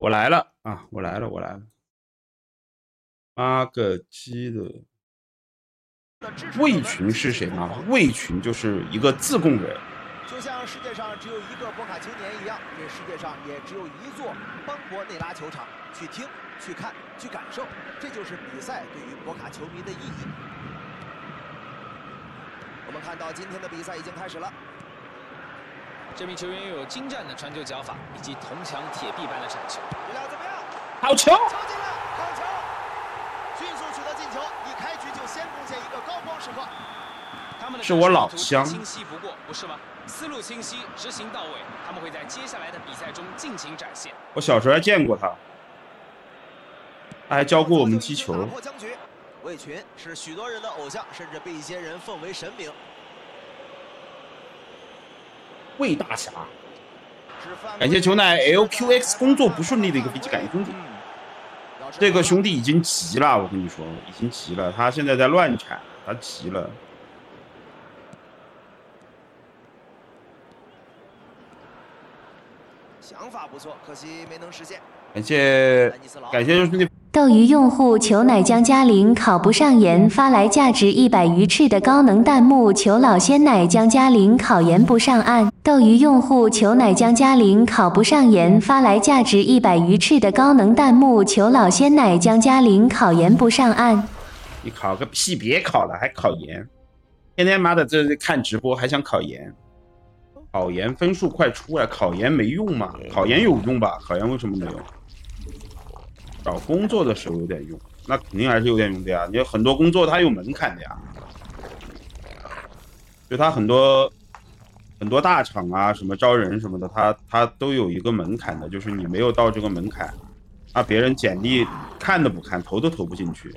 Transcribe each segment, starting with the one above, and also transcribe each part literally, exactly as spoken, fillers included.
我来了啊！我来了，我来了。八个鸡的魏群是谁吗？魏群就是一个自贡人。 就像世界上只有一个博卡青年一样，这世界上也只有一座邦博内拉球场。去听、去看、去感受，这就是比赛对于博卡球迷的意义。我们看到今天的比赛已经开始了。 这名球员又有精湛的传球脚法，以及铜墙铁壁般的铲球。 质量怎么样？ 好球！ 敲进了，好球！迅速取得进球，一开局就先贡献一个高光时刻。 他们的是我老乡， 清晰不过，不是吗？思路清晰，执行到位，他们会在接下来的比赛中尽情展现。 我小时候还见过他，他还教过我们踢球。 打破僵局，魏群是许多人的偶像，甚至被一些人奉为神明。 魏大侠，感谢球奶 L Q X 工作不顺利的一个飞机，感谢兄弟。这个兄弟已经急了，我跟你说，已经急了，他现在在乱产，他急了。 想法不错，可惜没能实现。 感谢感谢兄弟。 斗鱼用户求奶江嘉玲考不上研发来价值一百鱼翅的高能弹幕，求老鲜奶江嘉玲考研不上岸。斗鱼用户求奶江嘉玲考不上研发来价值一百鱼翅的高能弹幕，求老鲜奶江嘉玲考研不上岸。 你考个屁，别考了，还考研？天天妈的这看直播还想考研？考研分数快出来，考研没用吗？考研有用吧？考研为什么没用？找工作的时候有点用，那肯定还是有点用的呀。你很多工作它有门槛的呀，就它很多很多大厂啊，什么招人什么的，它它都有一个门槛的，就是你没有到这个门槛，那别人简历看都不看，投都投不进去。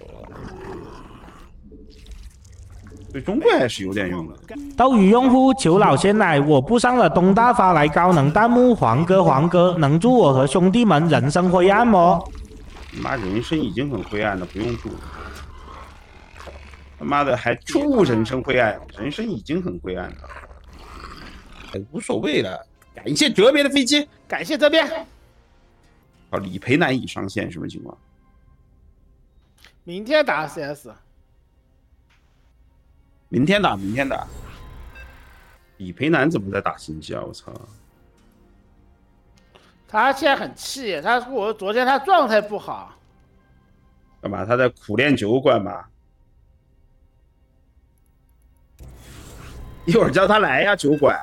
对中国还是有点用的。 斗鱼用户求老鲜奶，我不上了东大发来高能弹幕，黄哥黄哥，能祝我和兄弟们人生灰暗吗？ 妈，人生已经很灰暗了，不用祝。他妈的还祝人生灰暗，人生已经很灰暗了，哎，无所谓了。感谢哲别的飞机， 感谢这边。 好，李培南已上线，什么情况？ 明天打 C S。 明天打，明天打。李培南怎么在打星际啊？我操！ 他现在很气，他说我昨天他状态不好。 干嘛？他在苦练酒馆吗？一会儿叫他来呀，酒馆。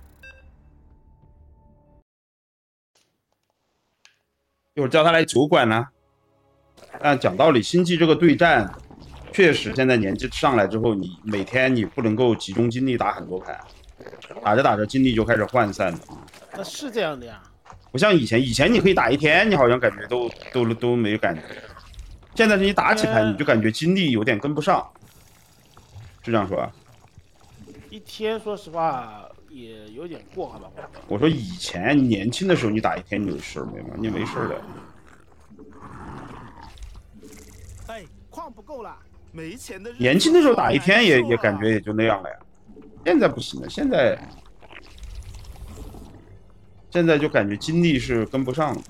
一会儿叫他来酒馆呢。但讲道理，星际这个对战，确实现在年纪上来之后，你每天你不能够集中精力打很多盘，打着打着精力就开始涣散了。 那是这样的呀。 不像以前，以前你可以打一天，你好像感觉都都都没感觉。现在是你打起盘，你就感觉精力有点跟不上，是这样说吧？ 一天说实话也有点过，好吧？ 我说以前你年轻的时候，你打一天你有事没吗？你没事的。 哎，矿不够了，没钱的。 年轻的时候打一天也也感觉也就那样了呀，现在不行了，现在。现在就感觉精力是跟不上的。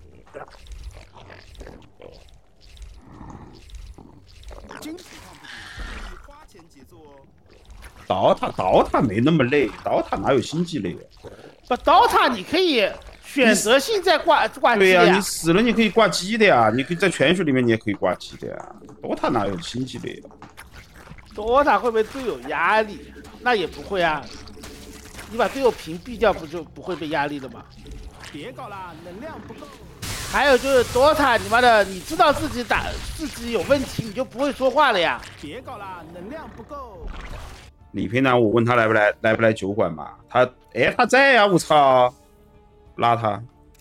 刀塔刀塔没那么累，刀塔哪有星际累啊？ 不，刀塔你可以选择性在挂挂机的呀。 对呀，你死了你可以挂机的呀，你可以在泉水里面你也可以挂机的呀。刀塔哪有星际累啊？ 刀塔会不会队友压力？那也不会啊。你把队友屏蔽掉，不就不会被压力了吗？ 别搞了，能量不够。 还有就是 D O T A， 你妈的，你知道自己打自己有问题，你就不会说话了呀。 别搞了，能量不够。 李平南，我问他来不来，来不来酒馆嘛？他，哎，他在呀、啊！我操，拉他。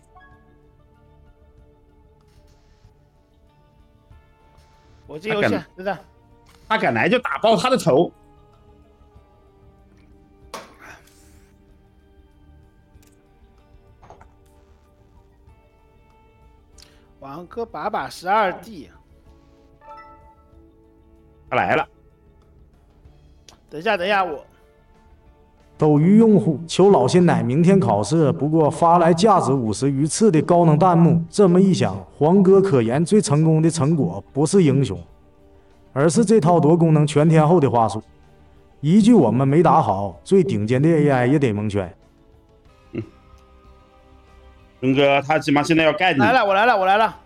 我进游戏，真的。 他敢来就打爆他的头。 王哥把把十二 D， 他来了。 等一下，等一下，我斗鱼用户求老鲜奶明天考试，不过发来价值五十余次的高能弹幕。这么一想，黄哥可言最成功的成果不是英雄，而是这套多功能全天候的话术。一句我们没打好，最顶尖的 A I 也得蒙圈。 嗯，龙哥他起码现在要干你。 来了，我来了，我来了。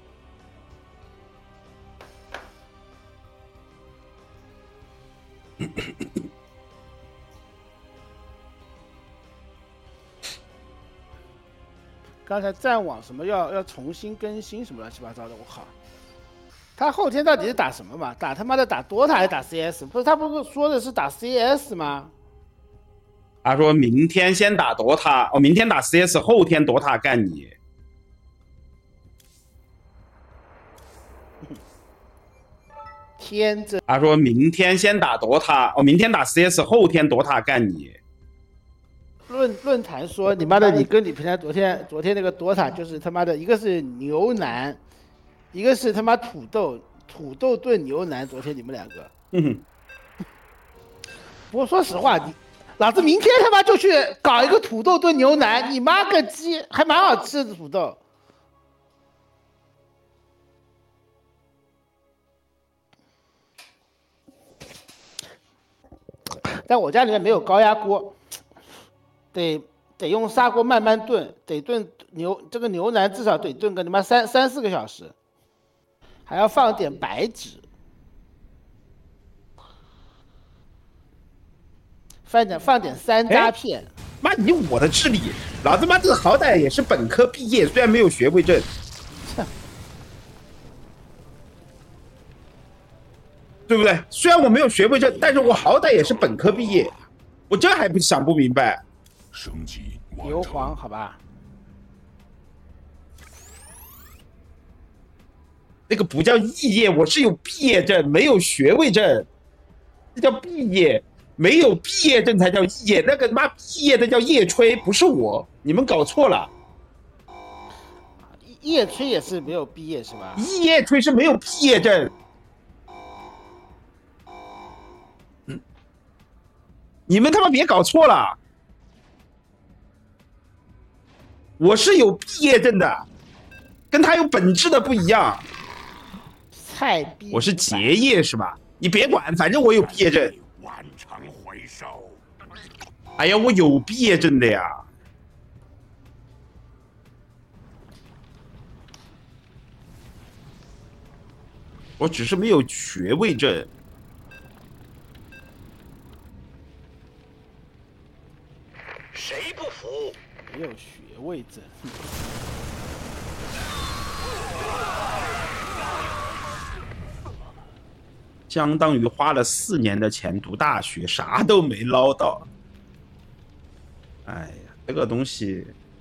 刚才战网什么要要重新更新什么乱七八糟的，我靠！他后天到底是打什么嘛？打他妈的打 D O T A 还是打 C S？ 不是他不是说的是打 C S 吗？ 他说明天先打 D O T A， 哦，明天打 C S， 后天 D O T A 干你。 天真。 他说明天先打 D O T A， 哦，明天打 C S， 后天 D O T A 干你。 论论坛说你妈的，你跟你平常昨天昨天那个 D O T A 就是他妈的，一个是牛腩，一个是他妈土豆土豆炖牛腩。昨天你们两个， 嗯， 不过说实话，你老子明天他妈就去搞一个土豆炖牛腩，你妈个鸡，还蛮好吃的土豆。但我家里面没有高压锅。得得用砂锅慢慢炖，得炖牛这个牛腩至少得炖个他妈三三四个小时，还要放点白芷，放点放点山楂片。 妈，以我的智力，老子妈这好歹也是本科毕业，虽然没有学位证，对不对？虽然我没有学位证，但是我好歹也是本科毕业，我这还不想不明白。 升级硫磺，好吧， 那个不叫肄业，我是有毕业证，没有学位证，这叫毕业，没有毕业证才叫肄业。那个妈毕业的叫叶吹，不是我，你们搞错了。 叶吹也是没有毕业是吧？ 叶吹是没有毕业证。嗯，你们他妈别搞错了。我是有毕业证的，跟他有本质的不一样。 菜逼， 我是结业是吧？你别管，反正我有毕业证。 万常回首。 哎呀，我有毕业证的呀。我只是没有学位证。 谁不服？ 没有学位证。 相当于花了四年的钱读大学，啥都没捞到。哎呀，这个东西，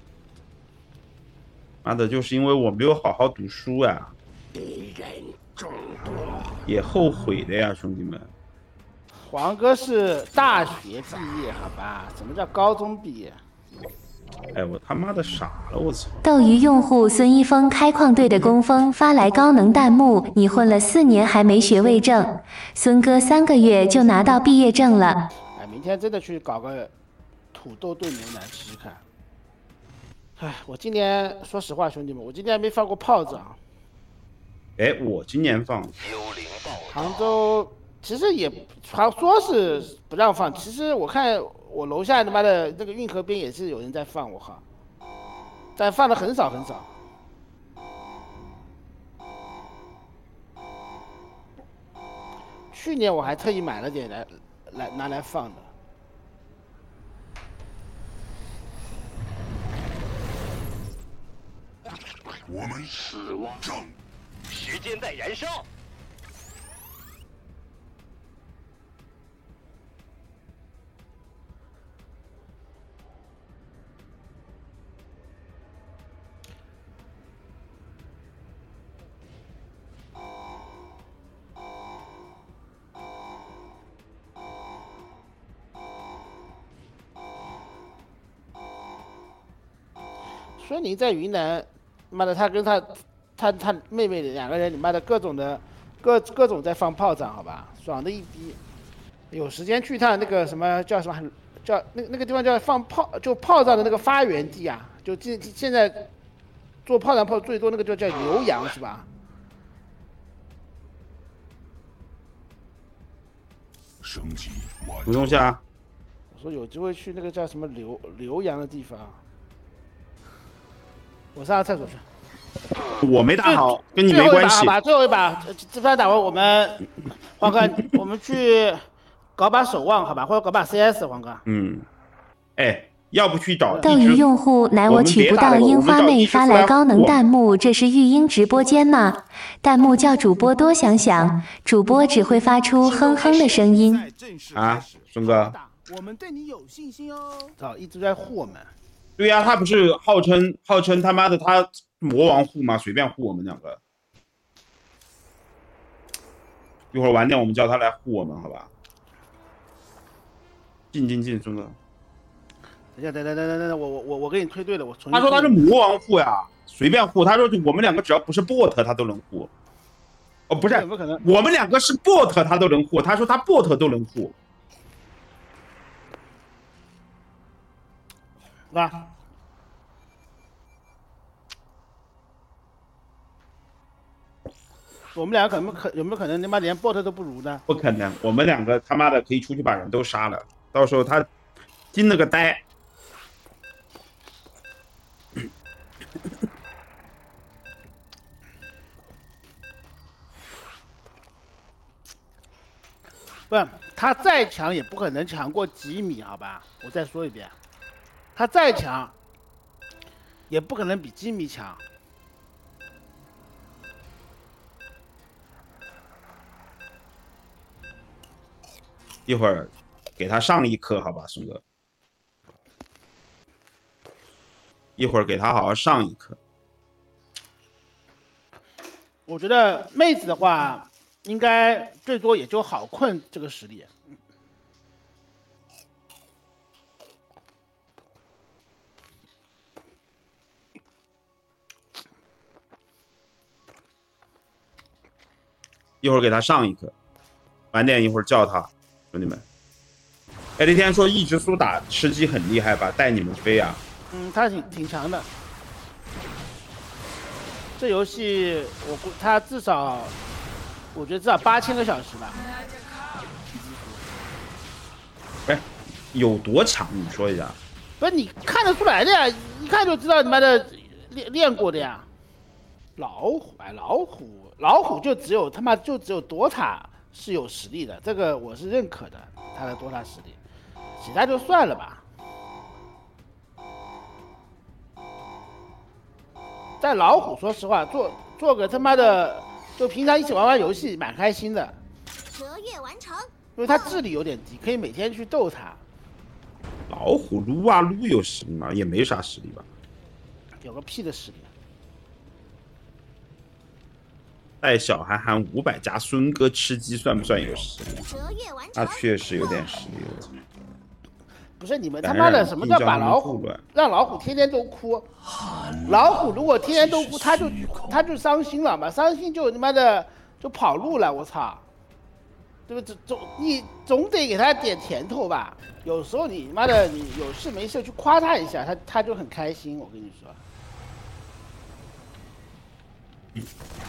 妈的，就是因为我没有好好读书呀， 敌人众多， 也后悔的呀，兄弟们。 黄哥是大学毕业，好吧？什么叫高中毕业？ 哎，我他妈的傻了，我操！ 斗鱼用户孙一峰开矿队的工蜂发来高能弹幕：你混了四年还没学位证，孙哥三个月就拿到毕业证了。 哎，明天真的去搞个土豆炖牛腩试试看。哎，我今年说实话，兄弟们，我今年还没放过炮仗。 哎，我今年放。 杭州其实也传说是不让放，其实我看我楼下他妈的那个运河边也是有人在放，我靠，但放的很少很少。去年我还特意买了点来来拿来放的。 我们死亡正，时间在燃烧。 孙宁在云南，妈的，他跟他他他妹妹两个人，你妈的各种的各各种在放炮仗，好吧，爽的一逼。有时间去趟那个什么叫什么叫那那个地方叫放炮，就炮仗的那个发源地啊，就现现在做炮仗炮最多那个就叫浏阳是吧？ 升级完不用下。 我说有机会去那个叫什么浏浏阳的地方，我上个厕所去。 我没打好，跟你没最后一关系。 把好吧，最后一把，这这番打完我们，黄哥，我们去搞把守望好吧，或者搞把 C S， 黄哥。 嗯，哎，要不去找斗鱼用户乃我取不到樱花妹发来高能弹幕，这是育婴直播间吗？弹幕叫主播多想想，主播只会发出哼哼的声音。 啊，孙哥。 我们对你有信心哦。 啊，一直在护我们。 对呀、啊，他不是号称号称他妈的他魔王护吗？随便护我们两个。一会儿晚点我们叫他来护我们，好吧？进进进，孙哥。 等一下，等等等等等，我我我我给你推对了，我重新。 他说他是魔王护呀，随便护。他说我们两个只要不是 bot， 他都能护。哦，不是， 不可能， 我们两个是 bot， 他都能护。他说他 bot 都能护。 啊。我们俩可能可有没有可能他妈连 bot 都不如呢？ 不可能，我们两个他妈的可以出去把人都杀了，到时候他惊了个呆。 不，他再强也不可能强过几米，好吧？我再说一遍，他再强也不可能比吉米强。 一会儿给他上一课，好吧，孙哥。一会儿给他好好上一课。 我觉得妹子的话，应该最多也就好困这个实力。 一会儿给他上一课，晚点一会儿叫他，兄弟们。哎，那天说一直苏打吃鸡很厉害吧，带你们飞啊。 嗯，他挺挺强的。这游戏我估他至少，我觉得至少八千个小时吧。 哎，有多强？你说一下。 不是你看得出来的呀，一看就知道你妈的练练过的呀。老虎哎，老虎老虎就只有他妈就只有多塔是有实力的，这个我是认可的，他的多塔实力，其他就算了吧。但老虎说实话，做做个他妈的，就平常一起玩玩游戏蛮开心的。 折页完成。 因为他智力有点低，可以每天去逗他。 老虎撸啊撸有实力吗？也没啥实力吧。 有个屁的实力。 带小韩寒五百加孙哥吃鸡算不算有实力？那确实有点实力了。 不是你们他妈的什么叫把老虎让老虎天天都哭？老虎如果天天都哭，他就他就伤心了嘛，伤心就他妈的就跑路了，我操！对不对？总你总得给他点甜头吧？有时候你妈的你有事没事去夸他一下，他他就很开心。我跟你说。嗯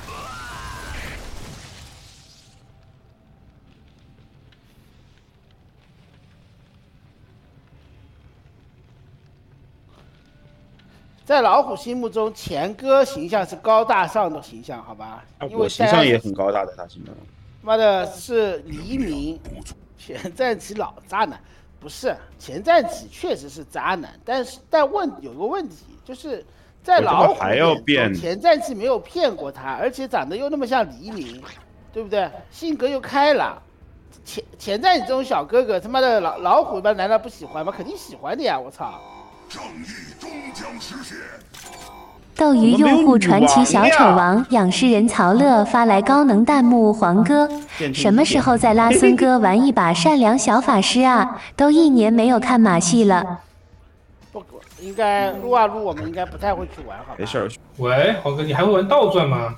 在老虎心目中，钱哥形象是高大上的形象，好吧？因为我形象也很高大的，他形象。 妈的是黎明，前战旗老渣男，不是前战旗确实是渣男，但是但问有个问题，就是在老虎还要变， 前战旗没有骗过他，而且长得又那么像黎明，对不对？性格又开朗，前前战旗这种小哥哥，他妈的老老虎们难道不喜欢吗？肯定喜欢的呀！我操！ 正义终将实现。 斗鱼用户传奇小丑王仰视人曹乐发来高能弹幕，黄哥，什么时候再拉孙哥玩一把善良小法师啊？都一年没有看马戏了。 不，应该撸啊撸，我们应该不太会去玩，好吧？ 没事儿。 喂，黄哥，你还会玩倒转吗？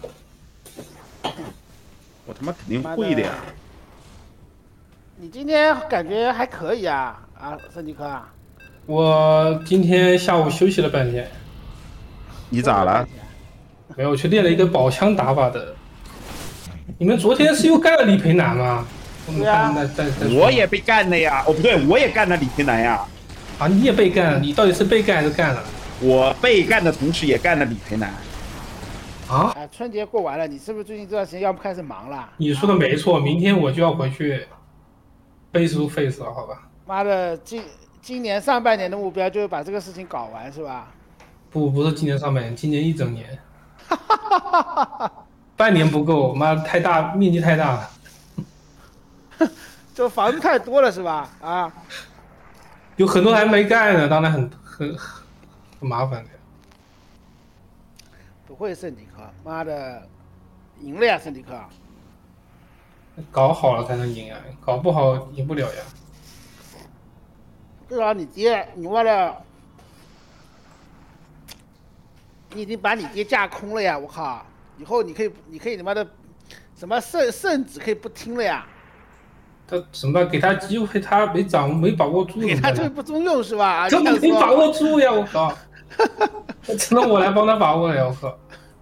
我他妈肯定会的呀。 你今天感觉还可以啊， 啊，圣迪克啊， 我今天下午休息了半天。 你咋了？ 没有，去练了一个宝枪打法的。你们昨天是又干了李培南吗？ 对啊， 我也被干了呀！哦，不对，我也干了李培南呀！ 啊，你也被干了？你到底是被干还是干了？ 我被干的同时也干了李培南。 啊？ 啊，春节过完了，你是不是最近这段时间要不开始忙了？ 你说的没错，明天我就要回去 face to face 了，好吧？ 妈的，今今年上半年的目标就是把这个事情搞完，是吧？ 不，不是今年上半年，今年一整年。半年不够，妈太大，面积太大了。 这房子太多了是吧？啊， 有很多还没盖呢，当然很很很麻烦的。 不会圣迪克，妈的，赢了呀圣迪克。 搞好了才能赢啊，搞不好赢不了呀。 至少你爹，你为了，你已经把你爹架空了呀！我靠，以后你可以，你可以他妈的，什么圣圣旨可以不听了呀？ 他什么给他机会，他没掌握没把握住， 给他这不中用是吧？ 他没把握住呀！我靠，只能我来帮他把握了呀！我靠。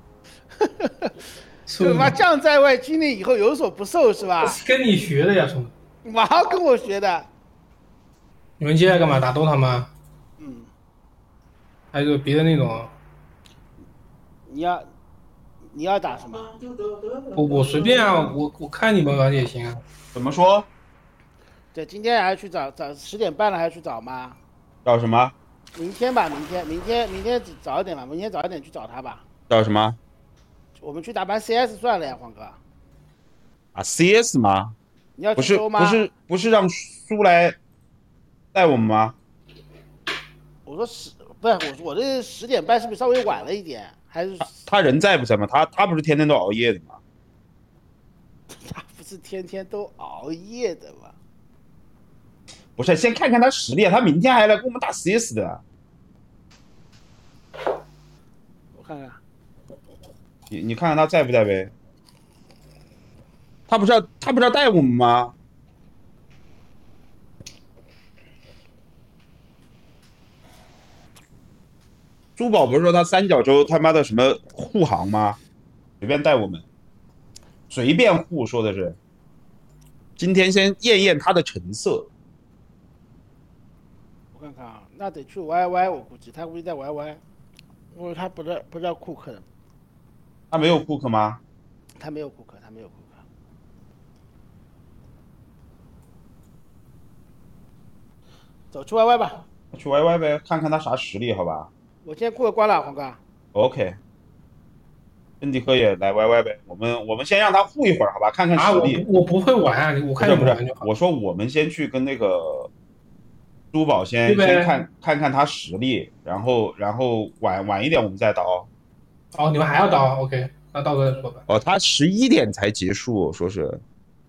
他妈将在外，军令以后有所不受是吧？ 跟你学的呀，兄弟。 马上跟我学的。 你们接下来干嘛？打 D O T A 吗？ 嗯。 还有别的那种？ 你要你要打什么？ 我我随便啊，我我看你们玩也行啊。 怎么说？ 对，今天还要去找找十点半了，还要去找吗？ 找什么？ 明天吧，明天明天明天早一点吧，明天早一点去找他吧。 找什么？ 我们去打盘 C S 算了呀，黄哥。 啊 ，C S 吗？ 你要不是不是不是让苏来带我们吗？ 我说十不是我我这十点半是不是稍微晚了一点？还是他他人在不在吗？他他不是天天都熬夜的吗？ 他不是天天都熬夜的吗？ 不是，先看看他实力，他明天还来跟我们打 C S 的。 我看看。 你你看看他在不在呗？他不是要他不是要带我们吗？珠宝不是说他三角洲他妈的什么护航吗？随便带我们，随便护，说的是。今天先验验他的成色。 我看看啊，那得去 Y Y， 我估计他估计在 Y Y， 因为他不是不是叫库克的。 他没有库克吗？ 他没有库克，他没有库克。走去 Y Y 吧。 去 Y Y 呗，看看他啥实力，好吧？ 我今天库克关了，黄哥。 OK。恩迪克也来 Y Y 呗，我们我们先让他护一会儿，好吧？看看实力。 啊、我, 我不会玩啊，我看你们玩就好。 我说我们先去跟那个珠宝先先看看看他实力，然后然后晚晚一点我们再刀。 哦，你们还要刀 ？OK， 那到时候再说吧。 哦，他十一点才结束，说是。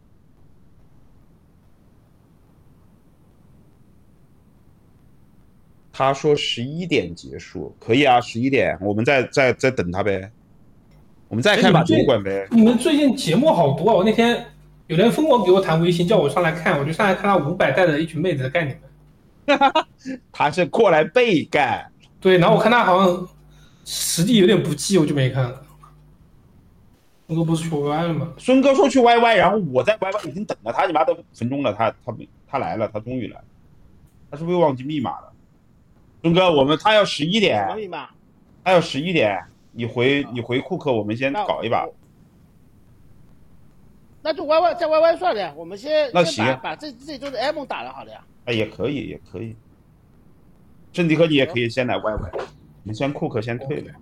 他说十一点结束，可以啊，十一点，我们再再再等他呗。我们再开把酒馆呗。 你们最近节目好多啊！我那天有人疯狂给我弹微信，叫我上来看，我就上来看到五百带的一群妹子在干你们。 他是过来被干。 对，然后我看他好像实力有点不济，我就没看了。孙哥不是去 Y Y 了吗？ 孙哥说去 Y Y， 然后我在 Y Y 已经等了他你妈的五分钟了，他他他来了，他终于来了。他是不是忘记密码了？孙哥，我们他要十一点。 什么密码？ 他要十一点。你回你回库克，我们先搞一把。 那就 Y Y 在 Y Y 算了呀，我们先那行先把把这这周的 M 打了好了呀。 哎，也可以，也可以。圣迪克你也可以先来 Y Y， 你先库克先退了。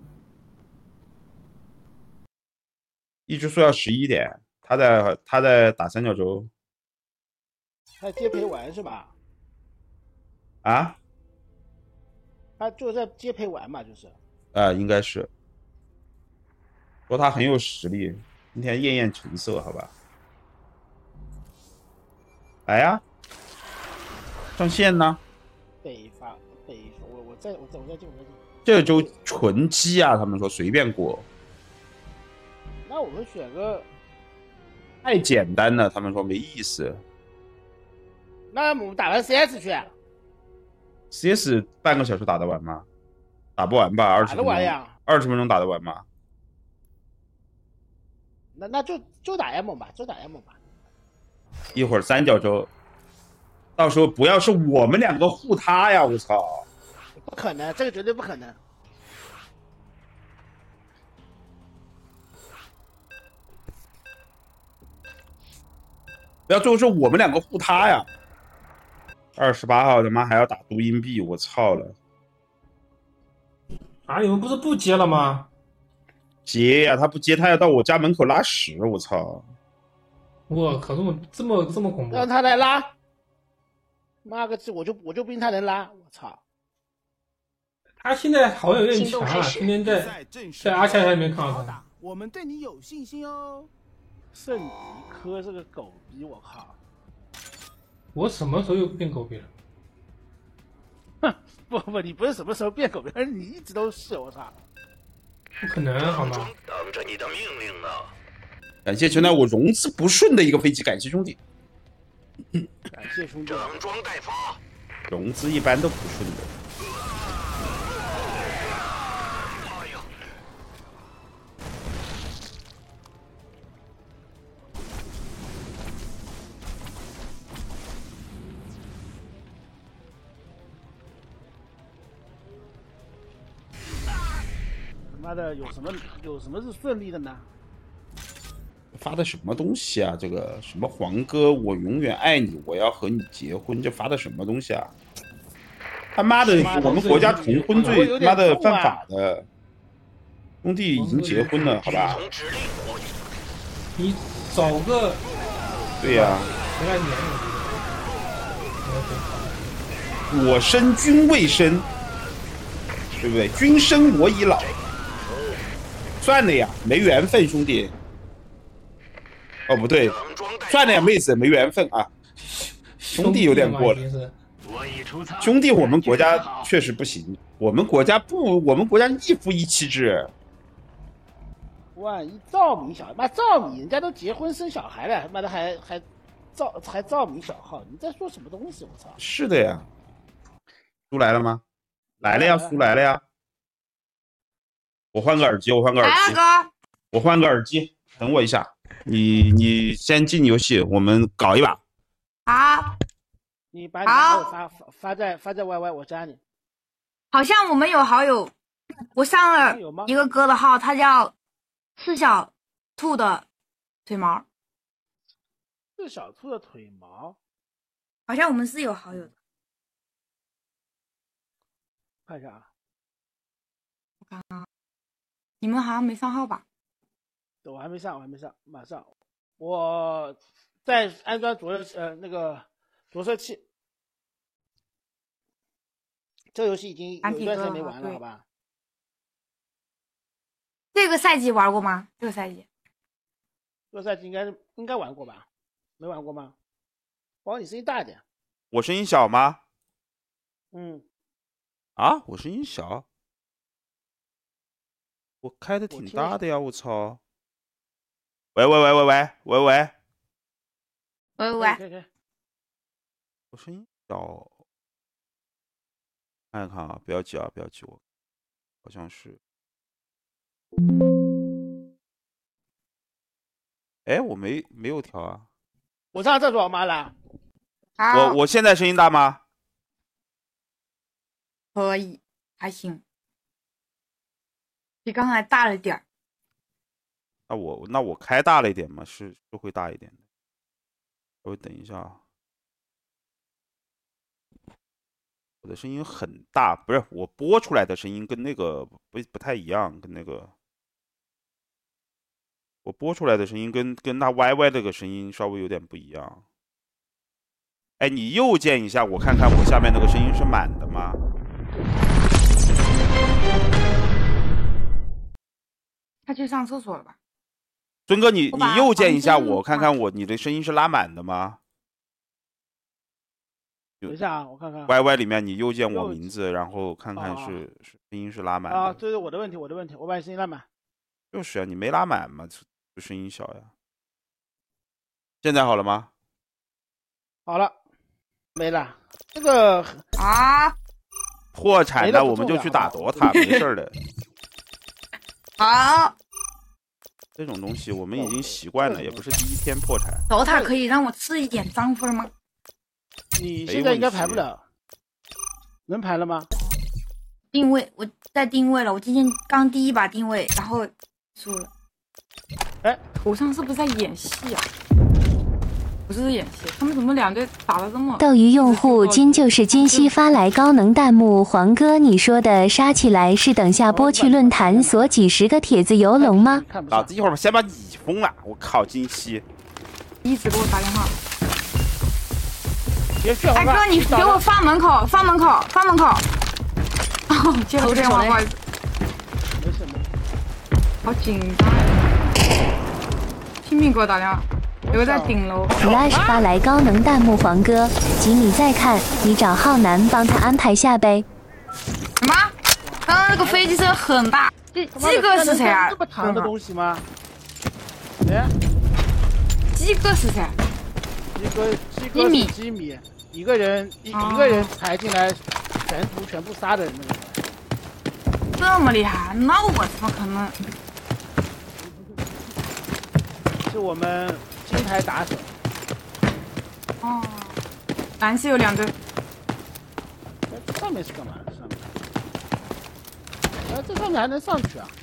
一直说要十一点，他在他在打三角洲。 他接陪玩是吧？ 啊？ 他就在接陪玩嘛，就是。 啊、呃，应该是。说他很有实力，今天验验成色，好吧？来呀，上线呢？ 北方北方，我我在我在我在进我在进。 这周纯鸡啊，他们说随便过。 那我们选个。 太简单了，他们说没意思。 那我们打完 C S 去。 C S 半个小时打得完吗？打不完吧，二十分钟。打得完呀，二十分钟打得完吗？ 那那就就打 M 吧，就打 M 吧。 一会儿三角洲，到时候不要是我们两个护他呀！我操！ 不可能，这个绝对不可能。 不要最后是我们两个护他呀！二十八号他妈还要打读硬币，我操了！ 啊，你们不是不接了吗？ 接呀，他不接，他要到我家门口拉屎，我操！ 我靠，这么这么这么恐怖！ 让他来拉，妈个鸡，我就我就不信他能拉，我操！ 他现在好像有点强啊，今天在在阿恰下面看到他。 我们对你有信心哦。 圣迪科是个狗逼，我靠！ 我什么时候又变狗逼了？ 哼，不不，你不是什么时候变狗逼，你一直都是，我操！ 不可能好吗？ 等着你的命令呢。 感谢兄弟，我融资不顺的一个飞机，感谢兄弟。 感谢兄弟。 整装待发。 融资一般都不顺的。 妈的，有什么有什么是顺利的呢？ 发的什么东西啊？这个什么黄哥，我永远爱你，我要和你结婚，这发的什么东西啊？他妈的，我们国家同婚罪，他妈的犯法的。兄弟已经结婚了，好吧？ 你找个。 对呀、啊。我生君未生，对不对？君生我已老。算了呀，没缘分，兄弟。哦，不对，算了呀，妹子，没缘分啊。兄弟有点过了。兄弟，我们国家确实不行，我们国家不，我们国家一夫一妻制。 万一赵敏小妈赵敏，人家都结婚生小孩了，他妈的还还赵还赵敏小号，你在说什么东西？我操！ 是的呀。苏来了吗？来了呀，苏来了呀。我换个耳机，我换个耳机。我换个耳机，等我一下。你你先进游戏，我们搞一把。 好。 你把你好友发发发在发在 Y Y， 我加你。 好像我们有好友，我上了一个哥的号，他叫四小兔的腿毛。 四小兔的腿毛， 好像我们是有好友的。 看一下啊。 我看看，你们好像没上号吧？ 对，我还没上，我还没上，马上。我在安装着呃那个着色器。这个游戏已经有一段时间没玩了，好吧？ 这个赛季玩过吗？这个赛季， 这个赛季应该是应该玩过吧？没玩过吗？王，你声音大一点。 我声音小吗？ 嗯。 啊，我声音小？我开的挺大的呀，我操！喂喂喂喂喂喂喂喂喂， 我声音小。看看啊，不要急啊，不要急我，好像是，哎，我没没有调啊。 我上厕所，妈的！ 我我现在声音大吗？ 可以，还行，比刚才大了点儿。 那我那我开大了一点嘛，是是会大一点的。稍微等一下啊。我的声音很大，不是我播出来的声音跟那个不不太一样，跟那个我播出来的声音跟跟那 Y Y 这个声音稍微有点不一样。哎，你右键一下，我看看我下面那个声音是满的吗？ 他去上厕所了吧？ 尊哥，你你右键一下，我看看我你的声音是拉满的吗？ 等一下啊，我看看。 Y Y 里面你右键我名字，然后看看是是声音是拉满的。 啊，这是我的问题，我的问题，我把你声音拉满。 就是啊，你没拉满嘛，就声音小呀。现在好了吗？ 好了，没了。这个啊， 破产了我们就去打 D O T A， 没事的。 好， 这种东西我们已经习惯了，也不是第一天破产。 D O T A 可以让我吃一点脏分吗？ 你现在应该排不了，能排了吗？ 定位，我在定位了，我今天刚第一把定位，然后输了。 哎， 头上是不是在演戏啊？不是演戏，他们怎么两队打得这么？ 斗鱼用户金就是金熙发来高能弹幕，黄哥，你说的杀起来是等下播去论坛锁几十个帖子游龙吗？ 老子一会儿先把你封了，我靠，金熙一直给我打电话。 哎哥，你给我放门口，放门口，放门口。哦，接了电话，不好意思。 没事没事。好紧张呀！拼命给我打电话。留在顶楼。 Flash 发来高能弹幕，黄哥，吉你再看，你找浩南帮他安排下呗。 什么？刚刚那个飞机声很大。这鸡哥是谁啊？ 这么长的东西吗？哎， 鸡哥是谁？ 鸡哥，鸡哥是基米，一个人一一个人排进来，全图全部杀的人那个。 这么厉害？那我怎么可能？ 是我们。金牌打手。 哦，蓝系有两队。 上面是干嘛？上面。哎，这上面还能上去啊？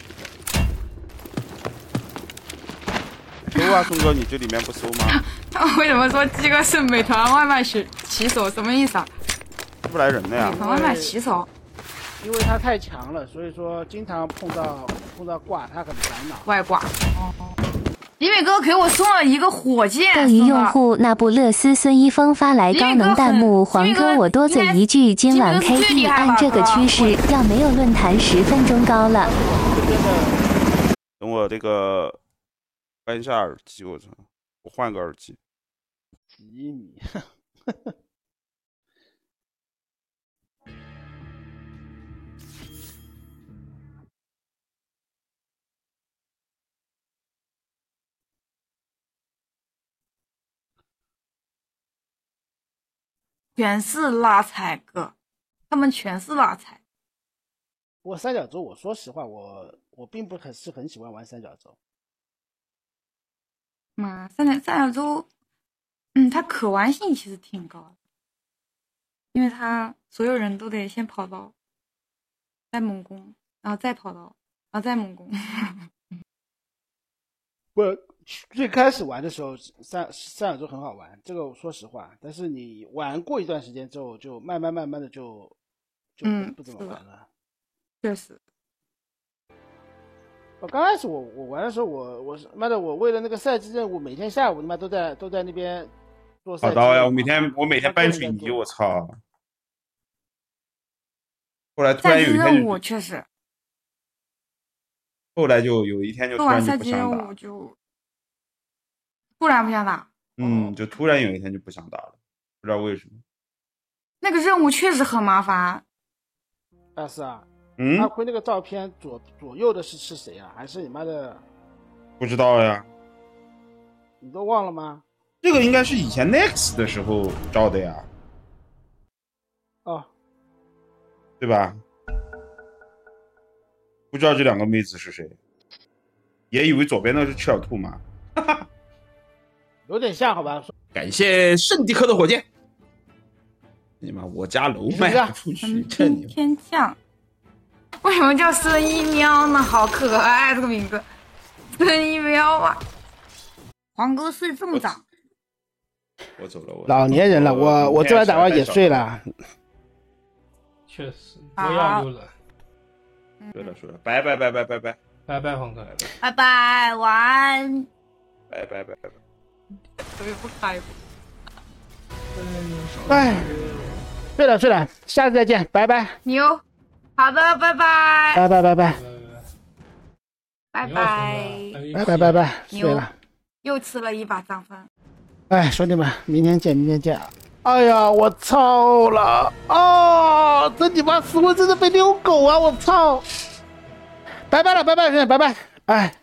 搜啊，宋哥，你这里面不搜吗？ 为什么说鸡哥是美团外卖骑骑手？什么意思啊？ 出不来人的呀。 美团外卖骑手。 因为他太强了，所以说经常碰到碰到挂，他很烦恼。 外挂。哦。李伟哥给我送了一个火箭。 斗鱼用户那不勒斯孙一峰发来高能弹幕，黄哥我多嘴一句，今晚 K D 按这个趋势，要没有论坛十分钟高了。 等我这个关一下耳机，我操，我换个耳机。 吉米。 全是拉踩哥，他们全是拉踩。 不过三角洲，我说实话，我我并不很是很喜欢玩三角洲。 妈，三角三角洲，嗯，它可玩性其实挺高的，因为它所有人都得先跑刀，再猛攻，然后再跑刀，然后再猛攻。 我最开始玩的时候，三三角洲很好玩，这个我说实话。但是你玩过一段时间之后，就慢慢慢慢的就就不怎么玩了。 确实。 我刚开始我我玩的时候，我我是妈的，我为了那个赛季任务，每天下午他妈都在都在那边做赛季。 跑刀呀！我每天我每天搬水泥，我操！后来突然有一天， 任务确实。 后来就有一天就突然就不想打， 就突然不想打。 嗯，就突然有一天就不想打了，不知道为什么。 那个任务确实很麻烦。 啊是啊， 嗯， 阿辉那个照片左左右的是是谁啊？还是你妈的？ 不知道呀。 你都忘了吗？ 这个应该是以前 Next 的时候照的呀。 哦， 对吧？不知道这两个妹子是谁，也以为左边那是赤小兔嘛， 有点像，好吧？ 感谢圣地克的火箭，你妈我家楼卖不出去，这你天降，为什么叫孙一喵呢？好可爱这个名字，孙一喵啊！黄哥睡这么早？ 我走了，我老年人了，我我这晚打完也睡了。 确实，我要溜了。 对了，说了，拜拜拜拜拜拜拜拜，黄哥， 拜拜，晚安， 拜拜拜拜。 特别不开心。 哎，睡了睡了，下次再见，拜拜。 牛，好的，拜拜， 拜拜拜拜， 拜拜， 拜拜拜拜，睡了。 又吃了一把脏饭。 哎，兄弟们，明天见，明天见。哎呀，我操了！哦，这你妈死我真的被遛狗啊！我操！拜拜了，拜拜，拜拜，哎。